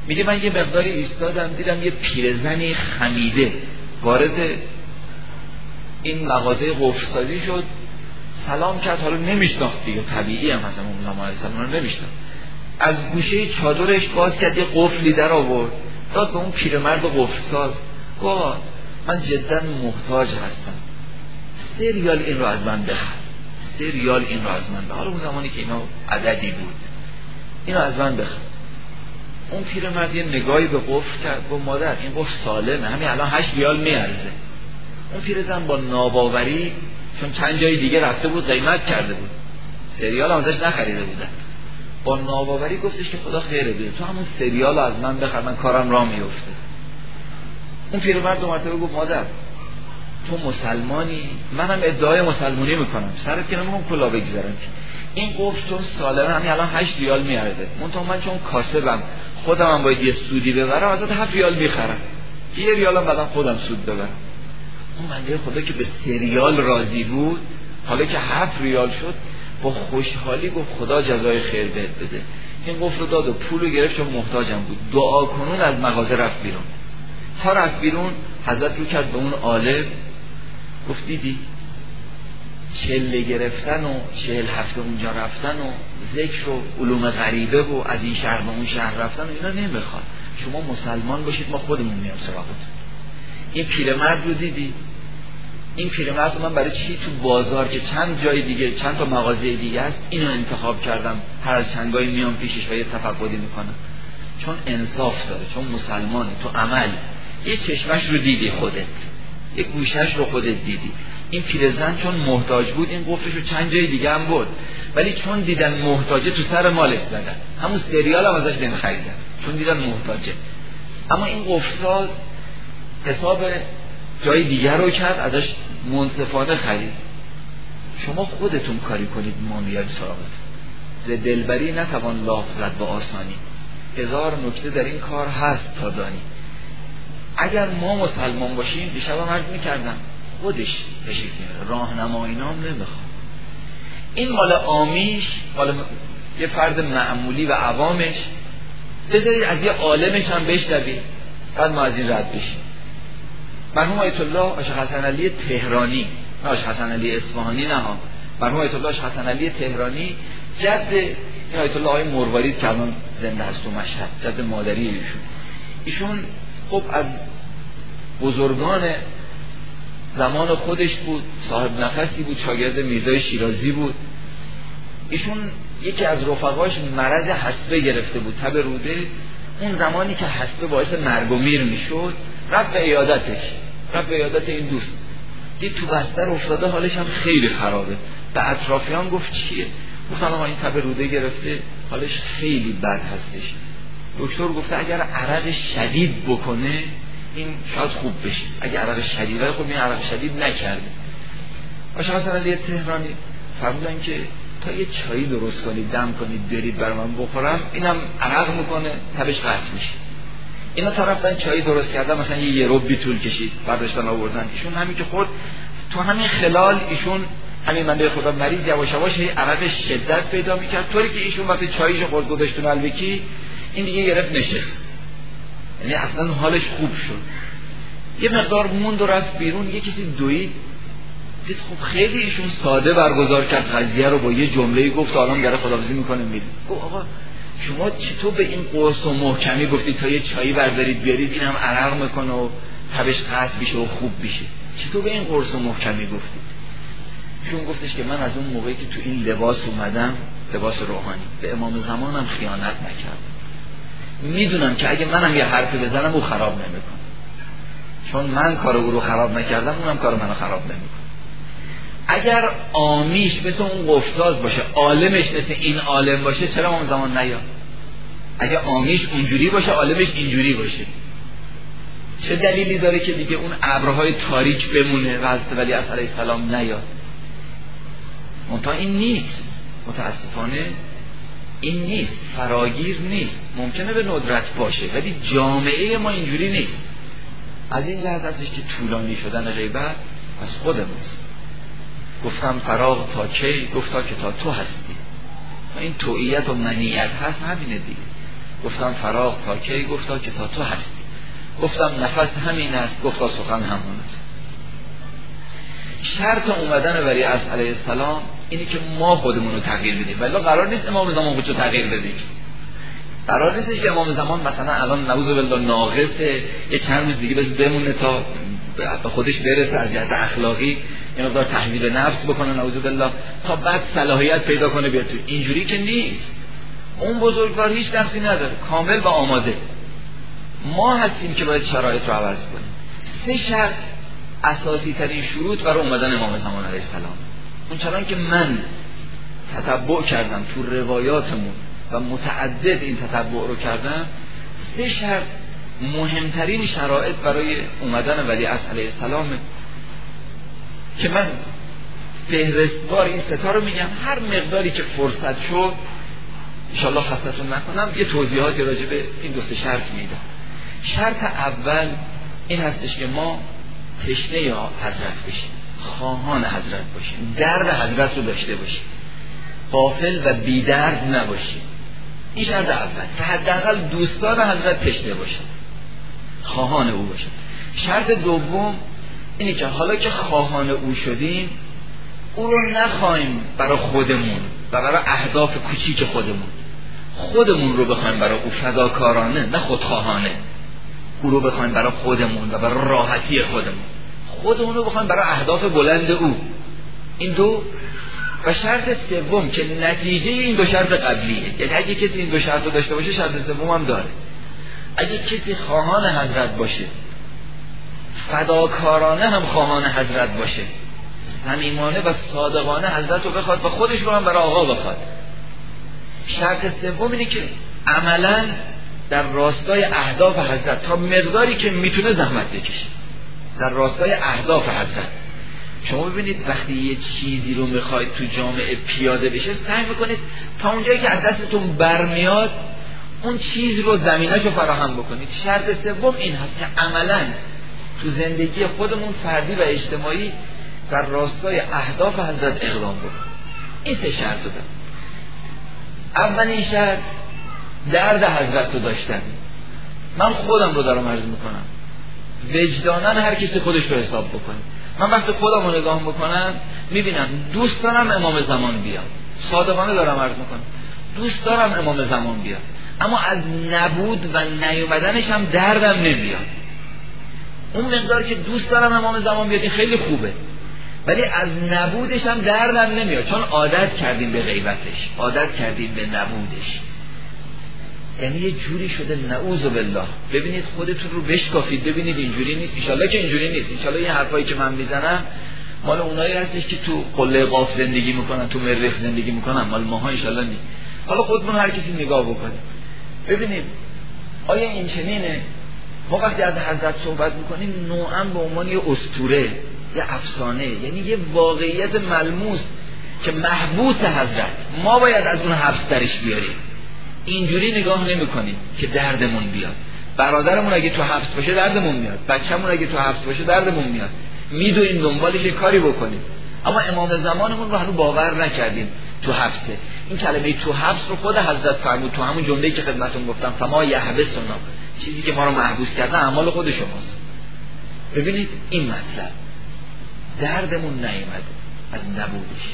میگه من یه مقداری ایستادم دیدم یه پیرزنی خمیده وارد این مغازه قفل‌سازی شد، سلام کرد. حالا نمیشناخت دیگه، طبیعی هم مثلا اون زمان سلام رو نمیشناخت. از گوشه چادرش باز کرد، یه قفلی در آورد داد به اون پیرمرد قفل‌ساز. گفت من جدا محتاج هستم، 3 ریال این رو از من بخر، 3 ریال این رو از من بخر. حالا اون زمانی که اینا عددی بود، اینو از من بخر. اون پیرمرد یه نگاهی به قفل کرد، گفت مادر این قفل سالمه، همین الان 8 ریال میارزه. اون پیرزن با ناباوری، چون چند جای دیگه رفته بود قیمت کرده بود، 3 ریال ازش نخریده بودن، با ناباوری گفتش که خدا خیره بده، تو همون 3 ریال از من بخر، من کارم راه میفته. اون پیرمرد 2 مرتبه گفت مادر تو مسلمانی، منم ادعای مسلمانی میکنم، سرت که نمیگم کلا بگذارم، این قفل چون سالمه همین الان 8 ریال میارزه، من چون کاسبم خودم هم باید یه سودی ببرم، ازت 7 ریال میخرم، 1 ریال هم بعدم خودم سود ببرم. اون بنده خدا که به 3 ریال راضی بود، حالا که 7 ریال شد با خوشحالی گفت خدا جزای خیر بهت بده. این قفل رو داد و پول رو گرفت چون محتاجم بود. دعا کنون از مغازه رفت بیرون. تا رفت بیرون حضرت رو کرد به اون عالم، گفت دیدی چله گرفتن و 40 هفته اونجا رفتن و ذکر و علوم غریبه و از این شهر به اون شهر رفتن و اینا نمیخواد، شما مسلمان باشید ما خودمون میام سراغتون. این پیرمرد رو دیدی، این پیرمرد من برای چی تو بازار که چند جای دیگه چند تا مغازه دیگه است اینو انتخاب کردم، هر از چندگاهی میام پیشش و یه تفقدی میکنم، چون انصاف داره، چون مسلمانه، تو عمل یه چشمش رو دیدی خودت، یه گوشش رو خودت دیدی. این پیرزن چون محتاج بود این قفلش رو چند جای دیگه هم برد، ولی چون دیدن محتاجه تو سر مالش زدن، همون سریال هم ازش نمیخریدن چون دیدن محتاجه. اما این قفل‌ساز حساب جای دیگر رو کرد، ازش منصفانه خرید. شما خودتون کاری کنید ما میایم سراغتون. ز دلبری نتوان لاف زد به آسانی، 1000 نکته در این کار هست تا دانی. اگر ما مسلمان باشیم، دیشب هم عرض میکردم خودش تشریف میاره، راهنمایی نام نمیخواد. این مال عامیش، مال یه فرد معمولی و عوامش، بذارید از یه عالمش هم بشنوید، بعد ما از این رد بشیم. مرحوم آیت الله آشق حسن علی تهرانی، نه آشق حسن علی اصفهانی، نه ها، مرحوم آیت الله آشق حسن علی تهرانی جد این آیت الله آقای مروارید که الان زنده هست تو مشهد، جد مادری ایشون خب از بزرگان زمان خودش بود، صاحب نفسی بود، شاگرد میرزای شیرازی بود. ایشون یکی از رفقاش مرض حصبه گرفته بود، تب روده. اون زمانی که حصبه باعث مرگ و میر میشد، رفت به عیادت این دوست، دید تو بستر افتاده، حالش هم خیلی خرابه. به اطرافیان گفت چیه؟ گفتن آقا این تب روده گرفته، حالش خیلی بد هستش. دکتر گفته اگر عرق شدید بکنه این شاید خوب بشه، اگه عرق شدیده، خب این عرق شدید نکرده. آشق حسن علی تهرانی فرمودن که تا یه چایی درست کنید، دم کنید برید برای من بخورم، اینم عرق میکنه، تبش قطع میشه. اینا طرفتن چایی درست کردن، مثلا یه ربی طول کشید، برداشتن آوردن. ایشون همین که خورد، تو همین خلال ایشون همین بنده خدا مریض یواش یواش عرق شدت پیدا میکرد، طوری که ایشون وقتی چاییشو خورد گذاشت تو نلبکی، این دیگه گرفت نشست، یعنی اصلا حالش خوب شد. یه مقدار موند و رفت بیرون، یه کسی دوید، دید خب خیلی ایشون ساده برگزار کرد قضیه رو، با یه جمله‌ای گفت آدم گره خداحافظی میکنه میره. گفت آقا شما چطور به این قرص و محکمی گفتی تا یه چایی بردارید بیارید، اینم عرق میکنه و تبش قطع بشه و خوب بشه، چطور به این قرص و محکمی گفتی؟ ایشون گفتش که من از اون موقعی که تو این لباس اومدم، لباس روحانی، به امام زمانم خیانت نکردم. میدونم که اگه منم یه حرفی بزنم او خراب نمیکنه، چون من کار او رو خراب نکردم، اونم کار منو خراب نمیکنه. اگر عامیش مثل اون قفل‌ساز باشه، عالمش مثل این عالم باشه، چرا اون زمان نیاد؟ اگه عامیش اونجوری باشه، عالمش اینجوری باشه، چه دلیلی داره که دیگه اون ابرهای تاریک بمونه و حضرت ولی علیه السلام نیاد؟ منتها این نیست، متاسفانه این نیست، فراگیر نیست. ممکنه به ندرت باشه ولی جامعه ما اینجوری نیست. از این جهت هستش که طولانی شدن غیبت از خودموست. گفتم فراغ تا کی؟ گفتا که تا تو هستی. این توعیت و منیت هست، همینه دیگه. گفتم فراغ تا کی؟ گفتا که تا تو هستی. گفتم نفس همین است. گفتا سخن همون است. شرط اومدن ولی عصر علیه السلام اینی که ما خودمون رو تغییر بدیم. ولی قرار نیست امام زمان خودشو تغییر بده. قرار نیست که امام زمان مثلا الان نعوذ بالله ناقصه، یه چند روز دیگه بمونه تا به خودش برسه، از جهت اخلاقی یه مقدار تهذیب نفس بکنه نعوذ بالله، تا بعد صلاحیت پیدا کنه بیاد تو. اینجوری که نیست. اون بزرگوار هیچ نقصی نداره، کامل و آماده. ما هستیم که باید شرایط رو عوض کنیم. 3 شرط اساسی ترین شروط برای اومدن امام زمان علیه السلام. اون چنان که من تتبع کردم تو روایاتمون و متعدد این تتبع رو کردم، 3 شرط مهمترین شرایط برای اومدن ولی عصر علیه السلام که من فهرستوار این 3 تا رو میگم. هر مقداری که فرصت شد انشالله خستتون نکنم یه توضیحاتی راجع به این 2 شرط میدم. شرط اول این هستش که ما تشنه یا حضرت بشیم، خواهان حضرت باشیم، درد حضرت رو داشته باشیم، غافل و بی‌درد نباشیم. این شرط اول، که حداقل دوستان حضرت تشنه باشن، خواهان او باشن. شرط دوم اینه که حالا که خواهان او شدیم، او رو نخواهیم برای خودمون و برای اهداف کوچیک خودمون رو بخوایم برای او فداکارانه، نه خودخواهانه. او رو بخوایم برای خودمون و برای راحتی خودمون رو بخوایم برای اهداف بلند او. این 2. و شرط سوم که نتیجه این 2 شرط قبلیه، یعنی اگه کسی این 2 شرط رو داشته باشه شرط سوم هم داره. اگه کسی خواهان حضرت باشه، فداکارانه هم خواهان حضرت باشه، صمیمانه و صادقانه حضرت رو بخواد و خودش رو هم برای آقا بخواد. شرط سوم اینه که عملاً در راستای اهداف حضرت تا مقداری که میتونه زحمت بکشه در راستای اهداف حضرت. شما ببینید وقتی یه چیزی رو میخواید تو جامعه پیاده بشه، سعی میکنید تا اونجایی که از دستتون برمیاد اون چیز رو زمینه‌شو فراهم بکنید. شرط سوم این هست که عملاً تو زندگی خودمون فردی و اجتماعی در راستای اهداف حضرت اقدام بکنید. این 3 شرط رو دارم. اولین شرط درد حضرت رو داشتن. من خودم رو دارم عرض میکنم، وجداناً هر کسی خودش رو حساب بکنه. من وقتی خودم رو نگاه میکنم میبینم دوست دارم امام زمان بیاد، صادقانه دارم عرض میکنم، دوست دارم امام زمان بیاد، اما از نبود و نیومدنش هم دردم نمیاد. اون مقدار که دوست دارم امام زمان بیاد این خیلی خوبه، ولی از نبودش هم دردم نمیاد، چون عادت کردیم به غیبتش، عادت کردیم به نبودش. یعنی یه جوری شده نعوذ بالله. ببینید خودتون رو بشکافید ببینید اینجوری نیست. انشالله که اینجوری نیست. انشالله این حرفایی که من میزنم مال اونایی هستش که تو قله قاف زندگی میکنن، تو مریخ زندگی میکنن، مال ماها انشالله نیست. حالا خودمون هر کسی نگاه بکنید ببینید آیا این چنینه؟ ما وقتی از حضرت صحبت میکنیم نوعا به عنوان یه اسطوره، یه افسانه، یعنی یه واقعیت ملموس که محبوس حضرت، ما باید از اون حبس درش بیاریم. اینجوری نگاه نمی کنیم که دردمون بیاد. برادرمون اگه تو حبس باشه دردمون میاد، بچه‌مون اگه تو حبس باشه دردمون میاد، میدویم دنبالش کاری بکنیم. اما امام زمانمون رو هنوز باور نکردیم تو حبسه. این کلمه تو حبس رو خود حضرت فرمود تو همون جمله‌ای که خدمتتون گفتم، فما یحبسنا، چیزی که ما رو محبوس کرده اعمال خود شماست. ببینید این مطلب دردمون نیامد از نبودش.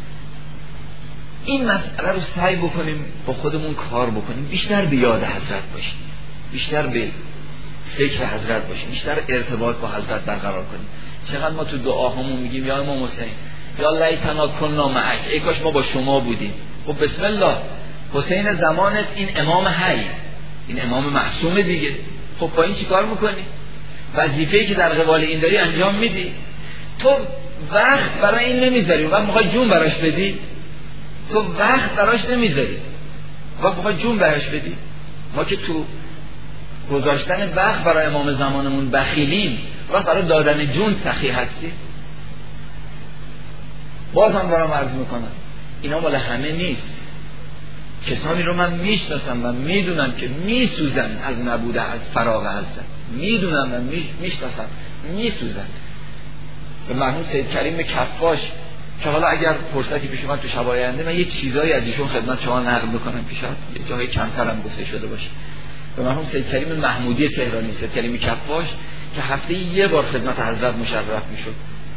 این مسئله رو سعی بکنیم با خودمون کار بکنیم، بیشتر به یاد حضرت باشیم، بیشتر به فکر حضرت باشیم، بیشتر ارتباط با حضرت برقرار کنیم. چقدر ما تو دعاهامون میگیم یا امام حسین یا لیتنا کنا معک، ای کاش ما با شما بودیم. خب بسم الله، حسین زمانت این امام حی، این امام معصوم دیگه. خب با این چی کار میکنی؟ وظیفه‌ای که در قبال این داری انجام میدی. تو وقت برای این نمیذاری، وقت میخوای جون براش بدی، تو وقت براش نمیذاری، وقت میخوای جون براش بدی. ما که تو گذاشتن وقت برای امام زمانمون بخیلیم، وقت برای دادن جون سخی هستی. باز هم دارم عرض میکنم اینا مال همه نیست. کسانی رو من میشناسم و میدونم که میسوزن از نبوده، از فراغ حضرت، میدونم و میشناسم میسوزن. به مرحوم سید کریم کفاش که حالا اگر فرصتی پیش اومد تو شب آینده من یه چیزایی از ایشون خدمت شما نقل بکنم پیشات، یه جایی کمتر هم گفته شده باشه. به مرحوم سید کریم محمودی تهرانی، سید کریم کفاش، که هفته یه بار خدمت حضرت مشرف میشد.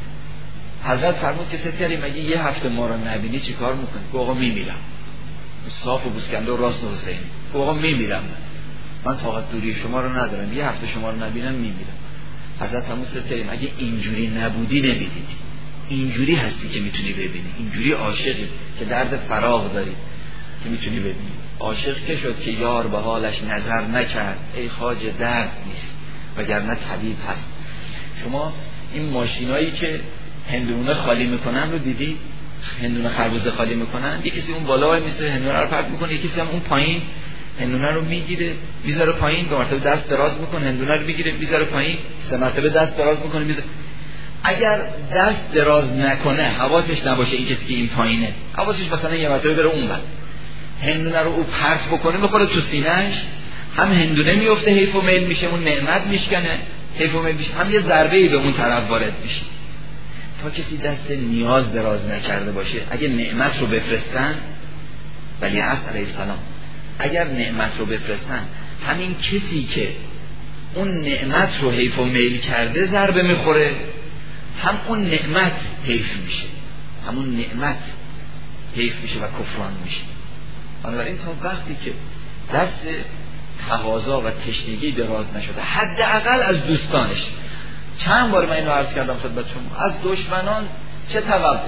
حضرت فرمود که سید کریم اگه یه هفته ما رو نبینی چی کار میکنی؟ آقا میمیرم. صاف و بوسکنده و راست و حسینی. آقا میمیرم. من طاقت دوری شما رو ندارم، یه هفته شما رو نبینم میمیرم. حضرت فرمود سید کریم اگه اینجوری نبودی نمیدیدی، اینجوری هستی که میتونی ببینی، اینجوری عاشقی که درد فراق داری که میتونی ببینی. عاشق که شد که یار به حالش نظر نکرد، ای خواجه درد نیست وگرنه طبیب هست. شما این ماشینایی که هندونه خالی میکنن رو دیدی؟ هندونه خربوزه خالی میکنن، یکی کسی اون بالا میسه هندونه رو پرت میکنه، یکی کسی هم اون پایین هندونه رو میگیره میذاره پایین، به مرتبه دست دراز میکنه هندونه رو میگیره میذاره پایین، 3 مرتبه دست دراز میکنه میذاره. اگر دست دراز نکنه، حواسش نباشه این کسی که این پایینه، حواسش مثلا یه مرتبه بره اون بعد هندونه رو او پرت بکنه میخوره تو سینه‌اش، هم هندونه میفته حیف و میل میشه، اون نعمت میشکنه حیف و میل میشه، هم یه ضربه‌ای به اون طرف وارد میشه. تا کسی دست نیاز دراز نکرده باشه، اگه نعمت رو بفرستن، ولی عصر علیه السلام اگر نعمت رو بفرستن، همین کسی که اون نعمت رو حیف و میل کرده ضربه میخوره، هم اون نعمت حیف میشه، همون نعمت حیف میشه و کفران میشه. بنابراین تا وقتی که دست تقاضا و تشنگی دراز نشده، حداقل از دوستانش، چند بار من اینو عرض کردم خدمت شما، از دشمنان چه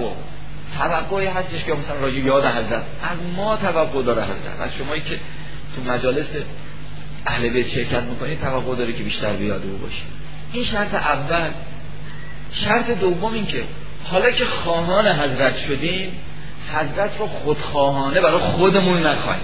توقعی هستش که مثلا راجع یاد حضرت، از ما توقع داره حضرت، از شمایی که تو مجالس اهل بیت شرکت میکنید توقع داره که بیشتر به یاد او باشی. این شرط اول. شرط دوم این که حالا که خواهان حضرت شدیم، حضرت رو خودخواهانه برای خودمون نخواهیم.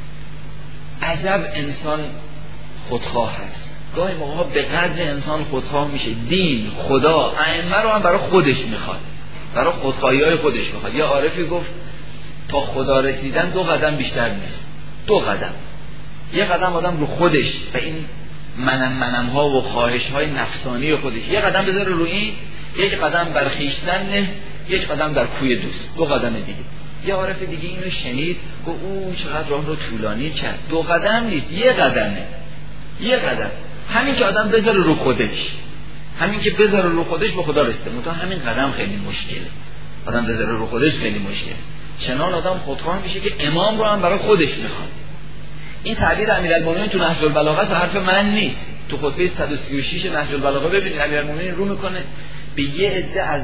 عجب انسان خودخواه هست. گاهی موقع به قدر انسان خودخواه میشه، دین، خدا، ائمه رو هم برای خودش میخواد، برای خودخواهی‌های خودش میخواد. یه عارفی گفت تا خدا رسیدن 2 قدم بیشتر نیست. 2 قدم. یه قدم آدم رو خودش و این منم ها و خواهش های نفسانی خودش، یه قدم بذاره رو این، یک قدم بر خویشتن نه، یک قدم در کوی دوست. 2 قدم دیگه. یه عارف دیگه اینو شنید، گفت او چقدر راه رو طولانی کرد. 2 قدم نیست، یه قدمه. یه قدم. همین که آدم بذاره رو خودش، همین که بذاره رو خودش به خدا رسیده. منتها همین قدم خیلی مشکله. آدم بذاره رو خودش خیلی مشکله. چنان آدم خودخواه میشه که امام رو هم برای خودش میخواد. این تعبیر امیرالمومنین تو نهج البلاغه حرف من نیست. تو خطبه 136 نهج البلاغه ببینید امیرالمومنین رو میکنه به یه عده از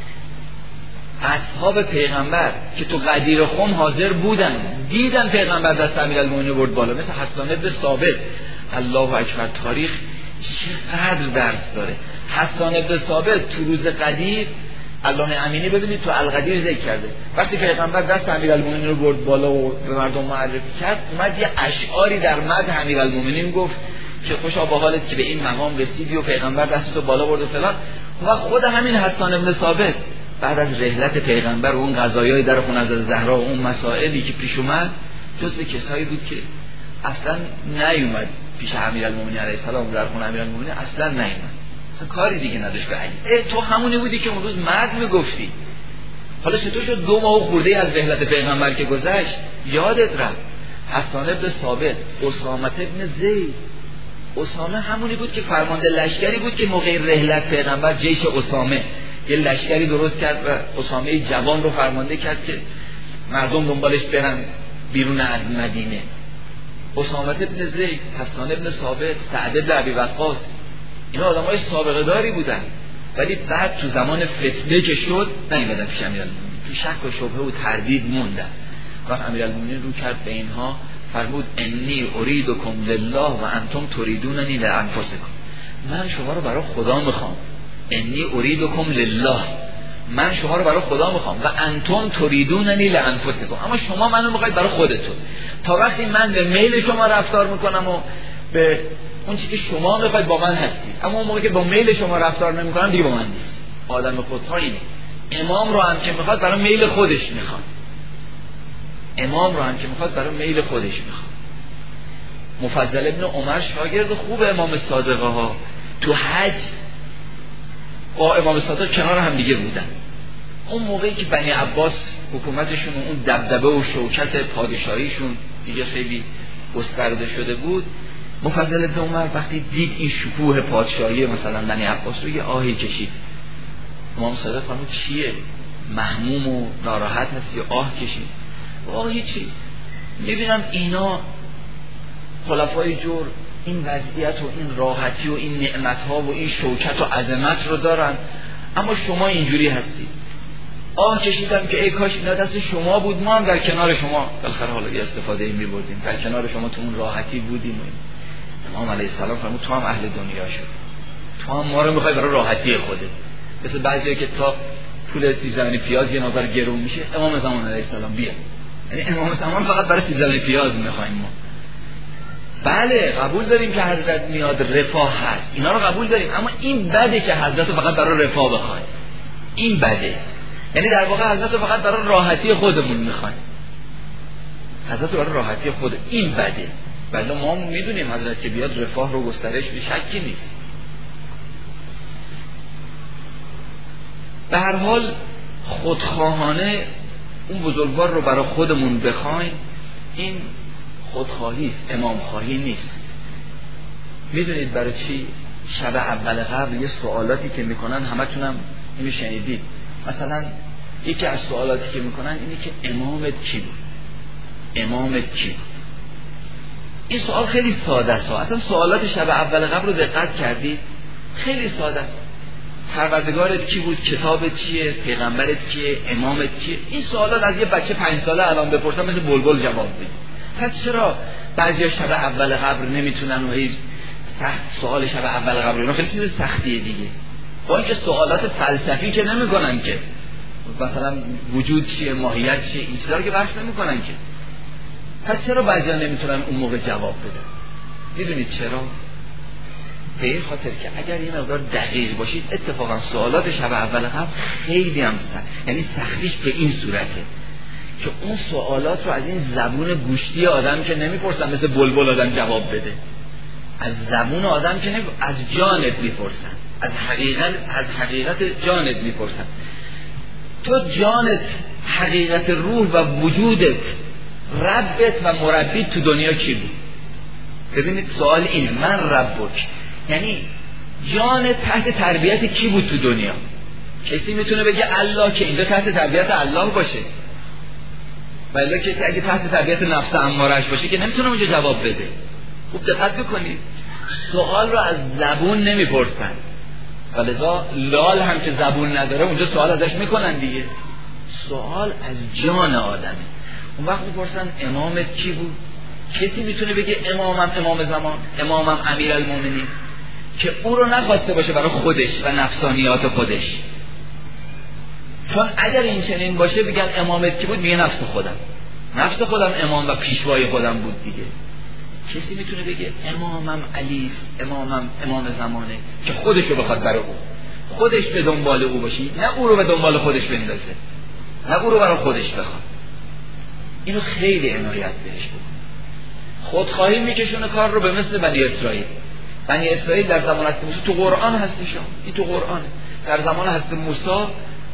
اصحاب پیغمبر که تو غدیر خم حاضر بودن، دیدن پیغمبر دست امیرالمومنین برد بالا، مثل حسان بن ثابت. الله اکبر، تاریخ چقدر درس داره. حسان بن ثابت تو روز غدیر، علامه امینی ببینید تو الغدیر ذکر کرده، وقتی پیغمبر دست امیرالمومنین رو برد بالا و به مردم معرفی کرد، اومد یه اشعاری در مدح امیرالمومنین گفت که خوشا به حالت که به این مقام رسیدی و پیغمبر دستتو بالا برد و فلان. و خود همین حسان بن ثابت بعد از رحلت پیغمبر و اون قضایای در خونه حضرت زهرا و اون مسائلی که پیش اومد، جزو کسایی بود که اصلا نیومد پیش امیرالمومنین علیه السلام، در خونه امیرالمومنین اصلا نیومد، اصلا کاری دیگه نداشت به علی. تو همونی بودی که اون روز مرد میگفتی، حالا چطور شد 2 ماه خورده از رحلت پیغمبر که گذشت یادت رفت؟ حسان بن ثابت، اسامه بن زید. اسامه همونی بود که فرمانده لشکری بود که موقع رحلت پیغمبر جیش اسامه یه لشکری درست کرد و اسامه جوان رو فرمانده کرد که مردم دنبالش برن بیرون از مدینه. اسامه بن زید، حسان بن ثابت، سعد بن ابی وقاص، اینا آدمای سابقه داری بودن، ولی بعد تو زمان فتنه که شد نیومدن پیش امیرالمومنین، تو شک و شبهه و تردید موندن. و امیرالمومنین رو کرد به اینها، فرمود انی اریدکم لله و انتم تریدوننی لانفسکم. من شما رو برای خدا میخوام. انی اریدکم لله، من شما رو برای خدا میخوام و انتم تریدوننی لانفسکم، اما شما منو میخواید برای خودتون. تا وقتی من به میل شما رفتار میکنم و به اون چیزی که شما میخواید با من هستید، اما اون موقع که با میل شما رفتار نمیکنم دیگه با من نیست. آدم خودخواه اینه. امام رو هم که میخواد برای میل خودش میخواد، امام رو هم که میخواد برای میل خودش میخواد. مفضل ابن عمر شاگرد خوب امام صادقه ها، تو حج با امام صادق کنار هم دیگه بودن. اون موقعی که بنی عباس حکومتشون اون دبدبه و شوکت پادشاهیشون دیگه خیلی گسترده شده بود، مفضل ابن عمر وقتی دید این شکوه پادشاهی مثلا بنی عباس رو یه آهی کشید. امام صادق فرمود چیه؟ محموم و ناراحت هستی؟ آه کشید. آه چی؟ میبینم اینا خلفای جور این وضعیت و این راحتی و این نعمتها و این شوکت و عظمت رو دارن، اما شما اینجوری هستید. آه کشیدم که ای کاش اینا دست شما بود، ما هم در کنار شما بالاخره حالا یه استفاده می‌بردیم، در کنار شما تو اون راحتی بودیم. امام علیه السلام فرمود تو هم اهل دنیا شد، تو هم ما رو می‌خوای برای راحتی خودت. مثل بعضیا که تا پول سیب زمینی پیاز یه نظر گرون میشه، امام زمان علیه السلام بیا، یعنی امام زمان فقط برای سیب زمینی پیاز می‌خوایم ما. بله قبول داریم که حضرت میاد رفاه هست، اینا رو قبول داریم، اما این بده که حضرت رو فقط برای رفاه بخوایم. این بده، یعنی در واقع حضرت رو فقط برای راحتی خودمون میخوایم، حضرت رو برای راحتی خود. این بده. ولی ما میدونیم حضرت که بیاد رفاه رو گسترش به شکی نیست. به هر حال خودخواهانه اون بزرگوار رو برای خودمون بخوایم، این خودخواهی است، امامخواهی نیست. میدونید برای چی؟ شب اول قبل یه سوالاتی که میکنن همتونم اینو شنیدید. مثلا یکی از سوالاتی که میکنن اینه که امامت کی بود؟ امامت کی بود؟ این سوال خیلی ساده است. اصلا سوالات شب اول قبل رو دقت کردید؟ خیلی ساده است. پروردگارت کی بود؟ کتابت چیه؟ پیغمبرت کیه؟ امامت کیه؟ این سوالات از یه بچه 5 ساله الان بپرسن مثل بلبل جواب بده. پس چرا بعضیا شب اول قبل نمیتونن و هیچ سخت سوال شب اول قبل اینا خیلی چیز سختیه دیگه. با اینکه سوالات فلسفی که نمیکنن که، مثلا وجود چیه، ماهیت چیه، این چیزا رو که بحث نمیکنن که. پس چرا بعضیا نمیتونن اون موقع جواب بدن؟ میدونید چرا؟ به این خاطر که اگر یه مقدار دقیق باشید اتفاقا سوالات شب اول قبل خیلی هم سخت، یعنی سختیش به این صورته که اون سوالات رو از این زبون گوشتی آدم که نمیپرسن مثل بلبل آدم جواب بده، از زبون آدم که از جانت میپرسن، از حقیقت جانت میپرسن. تو جانت، حقیقت روح و وجودت، ربت و مربیت تو دنیا کی بود؟ ببینید سوال اینه، من ربک، یعنی جانت تحت تربیت کی بود تو دنیا؟ کسی میتونه بگه الله که اینجا تحت تربیت الله باشه، ولی کسی اگه تحت تربیت نفس اماره‌اش باشه که نمیتونه اونجا جواب بده. خوب دقت بکنید، سوال رو از زبون نمیپرسن، ولذا لال هم که زبون نداره اونجا سوال ازش میکنن دیگه. سوال از جان آدمه. اون وقت میپرسن امامت کی بود؟ کسی میتونه بگه امامم امام زمان، امامم امیرالمومنین، که او رو نخواسته باشه برای خودش و نفسانیات خودش. چون اگر این چنین باشه بگن امامت کی بود، میگه نفس خودم امام و پیشوای خودم بود دیگه. کسی میتونه بگه امامم علی است، امام زمانه، که خودش رو بخواد برای او، خودش به دنبال او باشی، نه او رو به دنبال خودش بندازه، نه او رو برای خودش بخواد. اینو خیلی عنایت بهش بکن. خودخواهی میکشونه کار رو به مثل بنی اسرائیل. بنی اسرائیل در زمان حضرت موسی تو قرآن هستش، این تو قرآنه. در زمان حضرت موسی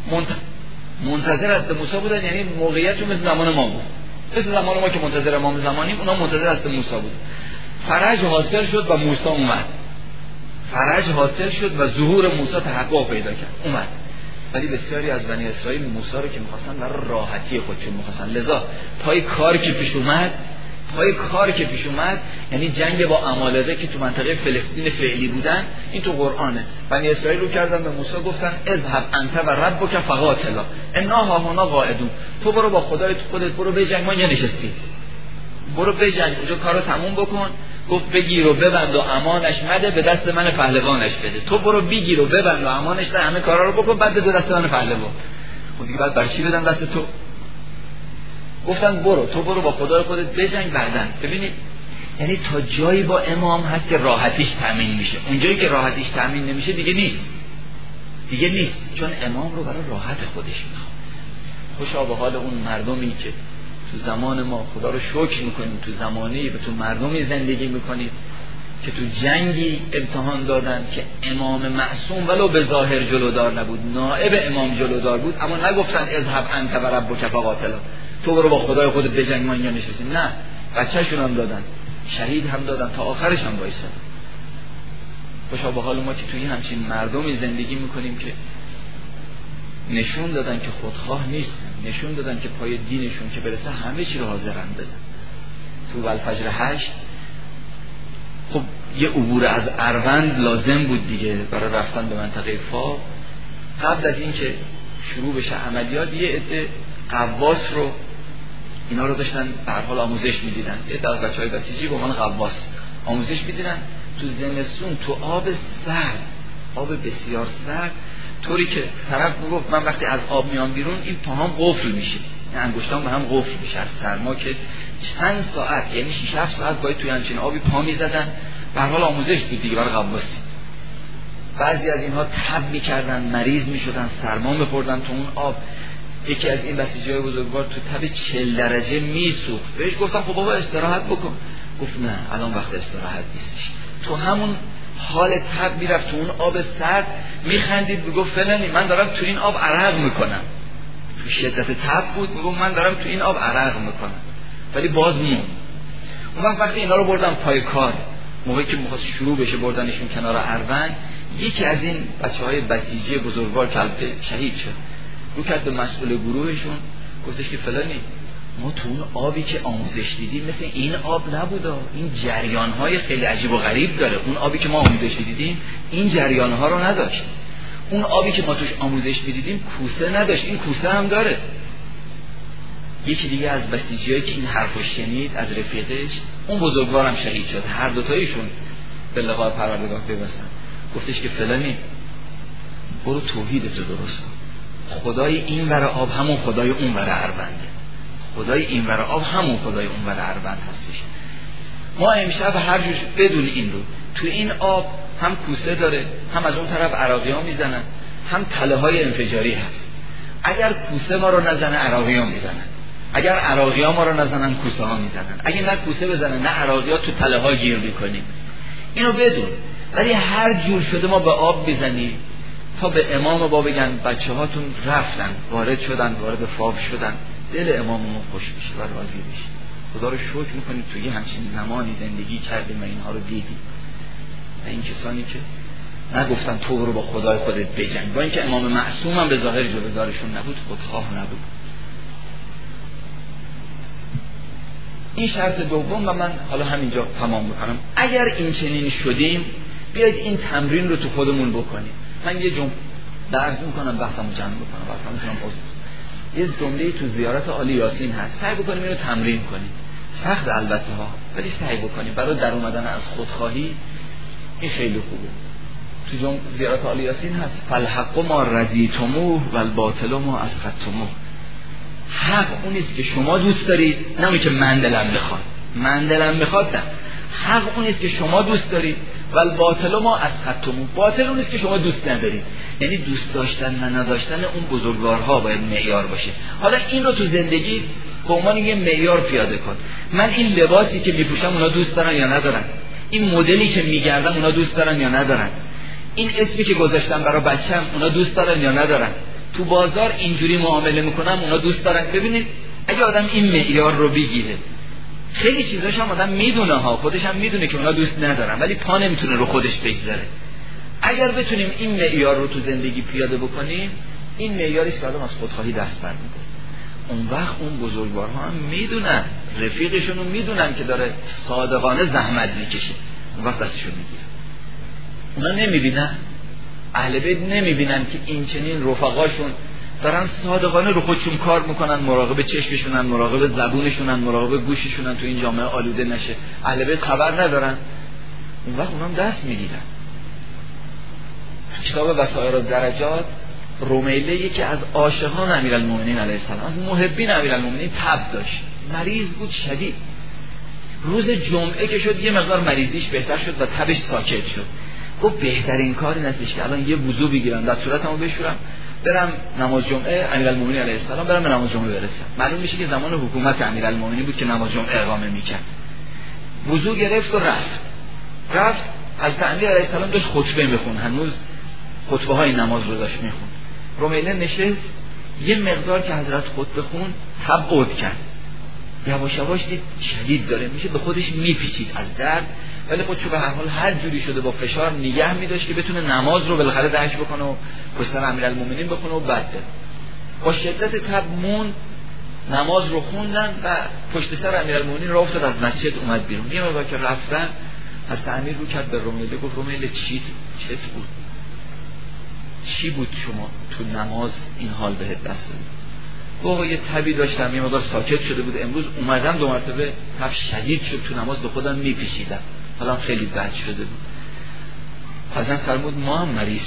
منتظر حضرت موسی بودن، یعنی موقعیت مثل زمان ما بود، مثل زمان ما که منتظر امام زمانیم، اونا منتظر حضرت موسی بود. فرج حاصل شد و موسی اومد، فرج حاصل شد و ظهور موسی تحقق پیدا کرد، اومد. ولی بسیاری از بنی اسرائیل موسی رو که می‌خواستن برای راحتی خودشون می‌خواستن، لذا پای کار که پیش اومد یعنی جنگ با عمالقه که تو منطقه فلسطین فعلی بودن، این تو قرآنه. بنی اسرائیل رو کردن به موسی گفتن اذهب انت و ربک فقاتلا انا هاهنا قاعدون، تو برو با خدای خودت برو بجنگ، ما اینجا نشستیم، برو بجنگ، اونجا کارو تموم بکن. گفت بگیر و ببند و امانش مده، به دست من پهلوانش بده. تو برو بگیر و ببند و امانش ده، همه کارا رو بکن، بعد به دست من پهلوان. خب دیگه بعد برای چی بدن دست تو؟ گفتن تو برو با خدای خودت بجنگ بعدن. ببینید یعنی تا جایی با امام هست که راحتیش تامین میشه، اونجایی که راحتیش تامین نمیشه دیگه نیست، چون امام رو برای راحت خودش میخواد. خوشا به حال اون مردمی که تو زمان ما خدا رو شکر میکنیم، تو زمانی و تو مردمی زندگی میکنید که تو جنگی امتحان دادن که امام معصوم ولو به ظاهر جلودار نبود، نائب امام جلودار بود، اما نگفتن اذهب انت و ربک فقاتلا، تو برو با خدای خودت بجنگ ما اینجا نشستیم. نه، بچه‌شون هم دادن، شهید هم دادن، تا آخرش هم وایسادن. خوشا به حال ما که توی همچین مردمی زندگی میکنیم که نشون دادن که خودخواه نیستن، نشون دادن که پای دینشون که برسه همه چی رو حاضرن بدن. تو الفجر 8 خب یه عبور از اروند لازم بود دیگه برای رفتن به منطقه فا. قبل از این که شروع بشه عملیات، یه عده قواس رو اینا رو داشتن به هر حال آموزش میدیدن، یه عده از بچهای بسیجی به عنوان قواس آموزش میدیدن تو زمستون تو آب سرد، آب بسیار سرد، طوری که طرف میگفت من وقتی از آب میام بیرون این پاهام قفل میشه، این انگشتام به هم قفل میشه از سرما، که چند ساعت یعنی 6-7 ساعت باید توی همچین آبی پا میزدن. به هر حال آموزش بود دیگه برای قواسی. بعضی از اینها تب میکردن، مریض میشدن، سرما میخوردن تو اون آب. یکی از این بسیجی‌های بزرگوار تو تب 40 درجه میسوخت. بهش گفتم خب بابا استراحت بکن. گفت نه الان وقت استراحت نیستش. تو همون حال تب میرفت تو اون آب سرد، میخندید، میگفت فلانی من دارم تو این آب عرق میکنم. تو شدت تب بود، میگفت من دارم تو این آب عرق میکنم، ولی باز مون. اون وقتی اینا رو بردن پای کار، موقعی که میخواست شروع بشه بردنشون کنار اروند، یکی از این بچهای بسیجی بزرگوار که شهید شد رو کرد به مسئول گروهشون، گفتش که فلانی ما تو اون آبی که آموزش دیدیم مثل این آب نبوده، این جریانهای خیلی عجیب و غریب داره. اون آبی که ما آموزش دیدیم این جریانها رو نداشت. اون آبی که ما توش آموزش میدیدیم کوسه نداشت، این کوسه هم داره. یکی دیگه از بسیجیایی که این حرفو شنید از رفیقش، اون بزرگوارم شهید شد، هر دوتایشون به لقاء پروردگار پیوستن. گفتش که فلانی برو توحیدتو درست کن، خدای این ور آب همون خدای اون ور ارونده، خدای این ور آب همون خدای اون ور اروند هستش. ما امشب هر جوش بدون این رو تو این آب هم کوسه داره، هم از اون طرف عراقی‌ها میزنن، هم تله های انفجاری هست. اگر کوسه ما رو نزنه عراقی‌ها میزنن، اگر عراقی‌ها ما رو نزنن کوسه ها میزنن، اگه نه کوسه بزنن نه عراقی‌ها تو تله ها گیر میکنیم. اینو بدون. ولی هر جور شده ما به آب بزنیم تا به امام با بگن بچه هاتون رفتن، وارد شدن، وارد فاو شدن، دل اماممون خوش بشه و راضی بشه. خدا رو شکر میکنیم توی همچین زمانی زندگی کردیم و اینها رو دیدیم. و این کسانی که نگفتن تو برو با خدای خودت بجنگ، با اینکه امام معصوم هم به ظاهر جلودارشون نبود، خودخواه نبود. این شرط دوم و من حالا همینجا تمام میکنم. اگر این چنین شدیم بیایید این تمرین رو تو خودمون بکنیم. من یه جمله درس میکنم بحثمو جمع بکنم، بحثمو میتونم یه جمله تو زیارت عالی یاسین هست، سعی بکنیم اینو تمرین کنیم. سخت البته ها، ولی سعی بکنیم برای در اومدن از خودخواهی. این خیلی خوبه. تو زیارت عالی یاسین هست فالحق ما رضیتموه و الباطل ما اسخطتموه. حق اونیست که شما دوست دارید، نه اونی که من دلم بخواد. من دلم بخواد نه. حق اونیست که شما دوست دارید و الباطل ما اسخطتموه. باطل اونیست که شما دوست ندارید. یعنی دوست داشتن و نداشتن اون بزرگوارها باید معیار باشه. حالا این رو تو زندگی به عنوان یه معیار پیاده کن. من این لباسی که میپوشم اونا دوست دارن یا ندارن؟ این مدلی که میگردم اونا دوست دارن یا ندارن؟ این اسمی که گذاشتم برای بچه‌م اونا دوست دارن یا ندارن؟ تو بازار اینجوری معامله میکنم اونا دوست دارن؟ ببینید اگه آدم این معیار رو بگیره، خیلی چیزاش هم آدم میدونه ها، خودش هم میدونه که اونا دوست ندارن، ولی پا نمیتونه رو خودش بگذاره. اگر بتونیم این معیار رو تو زندگی پیاده بکنیم، این معیاری است که آدم از خودخواهی دست برمی‌داره. اون وقت اون بزرگوارها هم میدونن، رفیقشون رو میدونن که داره صادقانه زحمت میکشه، اون وقت دستشون میگیره. اونا نمیبینن، اهل بیت نمیبینن که این چنین رفقاشون دارن صادقانه رو خودشون کار میکنن، مراقب چشمشونن، مراقب زبونشونن، مراقب گوششونن، تو این جامعه آلوده نشه. اهل بیت خبر ندارن، اون وقت اونام دست میگیرن. کتاب وسائر الدرجات رومیله یکی از عاشقان امیرالمومنین علیه السلام، از محبین امیرالمومنین، تب داشت، مریض بود شدید. روز جمعه که شد یه مقدار مریضیش بهتر شد و تبش ساکت شد. گفت بهترین کاری نستش که الان یه وضو بگیرم، در صورتمو بشورم، برم نماز جمعه امیرالمومنین علیه السلام، برم به نماز جمعه برسم. معلوم میشه که زمان حکومت امیرالمومنین بود که نماز جمعه اقامه میکرد. وضو گرفت و رفت. رفت حضرت امیر علیه السلام داشت خطبه میخون، هنوز خطبه های نماز رو داشت میخون. رمیله نشست، یه مقدار که حضرت خطبه خون تبعد کرد، یواش یواش دید شدید داره میشه، به خودش میپیچید از درد، ولی خودشو به هر حال هر جوری شده با فشار نگه میداشت که بتونه نماز رو بالاخره درک بکنه و پشت سر امیرالمومنین بخونه و بعد بره. با شدت تب موند، نماز رو خوندن و پشت سر امیرالمومنین راه افتاد، از مسجد اومد بیرون. یه موقع که رفتن از امیر رو کرد به رمیله، گفت رمیله چت بود؟ چی بود شما تو نماز این حال بهت دست داد؟ گفت یه تبی داشتم، یه مقدار ساکت شده بود، امروز اومدم 2 مرتبه تب شدید شد، تو نماز به خودم میپیچیدم، حالا خیلی بد شده بود. حضرت فرمود ما هم مریض